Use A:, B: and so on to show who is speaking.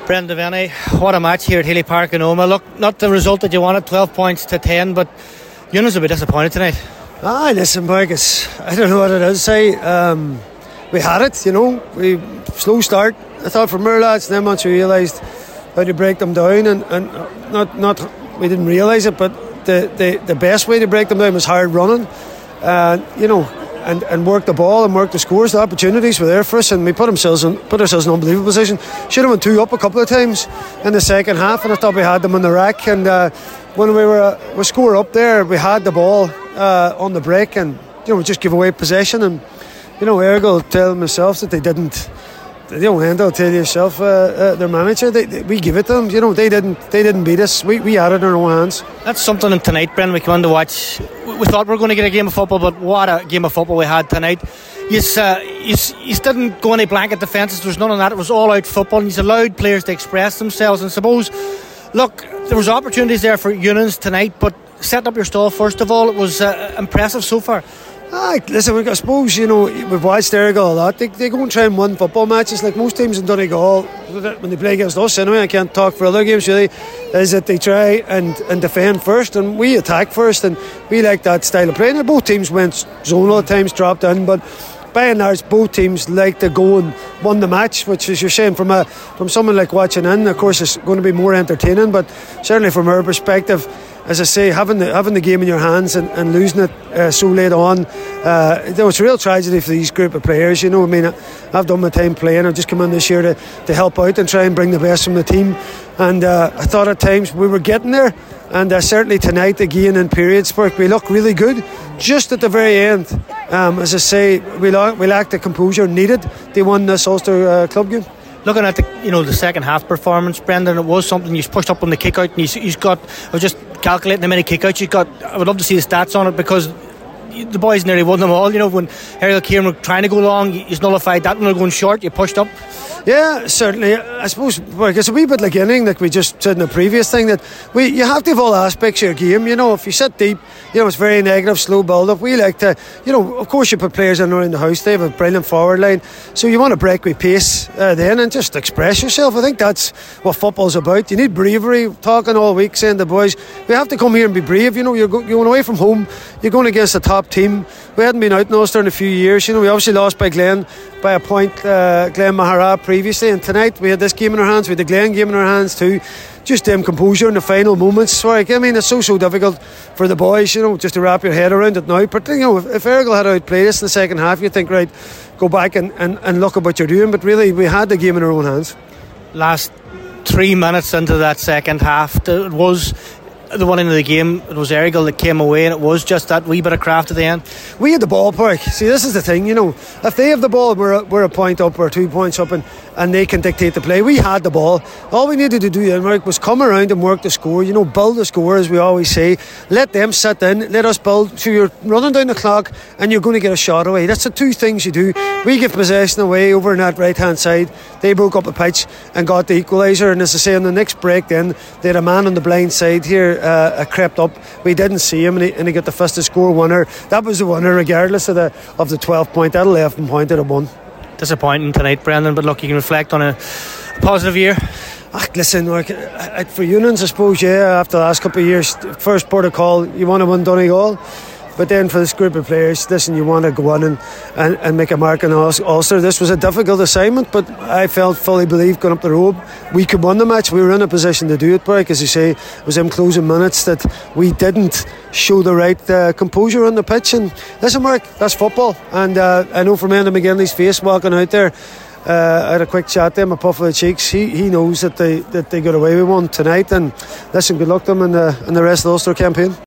A: Brendan Devaney, what a match here at Healy Park in Omagh. Look, not the result that you wanted, 12 points to 10, but Eunice will be disappointed tonight.
B: Listen, Marcus, I don't know what it is. We had it, we slow start. I thought for our lads, and then once we realised how to break them down, and not we didn't realise it, but the best way to break them down was hard running, and work the ball and work the scores. The opportunities were there for us, and we put ourselves in an unbelievable position. Should have went 2 up a couple of times in the second half, and I thought we had them on the rack. And when we score up there, we had the ball on the break, and we just give away possession. And Ergal tell themselves that they didn't. Endo tell yourself, their manager, we give it to them. They didn't beat us. We had it in our own hands.
A: That's something in tonight, Brendan. We came on to watch. We thought we were going to get a game of football, but what a game of football we had tonight. You didn't go any blanket defences. There was none of that. It was all out football, and you allowed players to express themselves. And suppose, look, there was opportunities there for Eunice tonight, but setting up your stall first of all, it was impressive so far.
B: Listen, I suppose, we've watched Ergal a lot. They go and try and win football matches like most teams in Donegal when they play against us. Anyway, I can't talk for other games really. Is that they try and defend first, and we attack first, and we like that style of play. And both teams went zonal at times, dropped in, but by and large, both teams like to go and win the match, which, as you're saying, from someone like watching in, of course, it's going to be more entertaining. But certainly from our perspective, as I say, having the game in your hands and losing it so late on, it's a real tragedy for these group of players. I've done my time playing. I've just come in this year to help out and try and bring the best from the team. And I thought at times we were getting there. And certainly tonight, again in periods, we look really good. Just at the very end, as I say, we lacked the composure needed to win this Ulster club game.
A: Looking at the second half performance, Brendan, it was something. You pushed up on the kick out, and he's got. I was just calculating how many kick outs you got. I would love to see the stats on it, because the boys nearly won them all. When Ergal Kieran were trying to go long, he's nullified that. When they're going short, you pushed up.
B: Yeah, certainly. I suppose it's a wee bit like anything, like we just said in the previous thing, that you have to have all aspects of your game. If you sit deep, it's very negative, slow build up. We like to, of course, you put players in around the house. They have a brilliant forward line, so you want to break with pace then and just express yourself. I think that's what football's about. You need bravery. Talking all week, saying to the boys, we have to come here and be brave. You're going away from home. You're going against a top team. We hadn't been out in Ulster in a few years. We obviously lost by Glen by a point, Glen Mahara previously, and tonight we had this game in our hands. We had the Glen game in our hands too. Just composure in the final moments. It's so difficult for the boys, just to wrap your head around it now. But if Ergal had outplayed us in the second half, you'd think, right, go back and look at what you're doing. But really, we had the game in our own hands.
A: Last 3 minutes into that second half, it was the one into the game. It was Ergal that came away, and it was just that wee bit of craft at the end.
B: We had the ballpark. See, this is the thing, if they have the ball, we're a point up or 2 points up, and they can dictate the play. We had the ball. All we needed to do then, Mark, was come around and work the score. Build the score, as we always say. Let them sit in. Let us build. So you're running down the clock, and you're going to get a shot away. That's the two things you do. We give possession away over on that right hand side. They broke up the pitch and got the equaliser. And as I say, on the next break, then they had a man on the blind side here. Crept up. We didn't see him, and he got the first to score winner. That was the winner, regardless of the 12 point. That 11 point, it had won.
A: Disappointing tonight, Brendan, but look, you can reflect on a positive year.
B: Listen, for Eunice, I suppose, after the last couple of years, first port of call, you want to win Donegal. But then for this group of players, listen, you want to go on and make a mark in Ulster. This was a difficult assignment, but I fully believed going up the road we could win the match. We were in a position to do it, but as you say, it was in closing minutes that we didn't show the right composure on the pitch. And listen, Mark, that's football. And I know from Enda McGinley's face walking out there, I had a quick chat to him, a puff of the cheeks. He knows that they got away with one tonight. And listen, good luck to them in the rest of the Ulster campaign.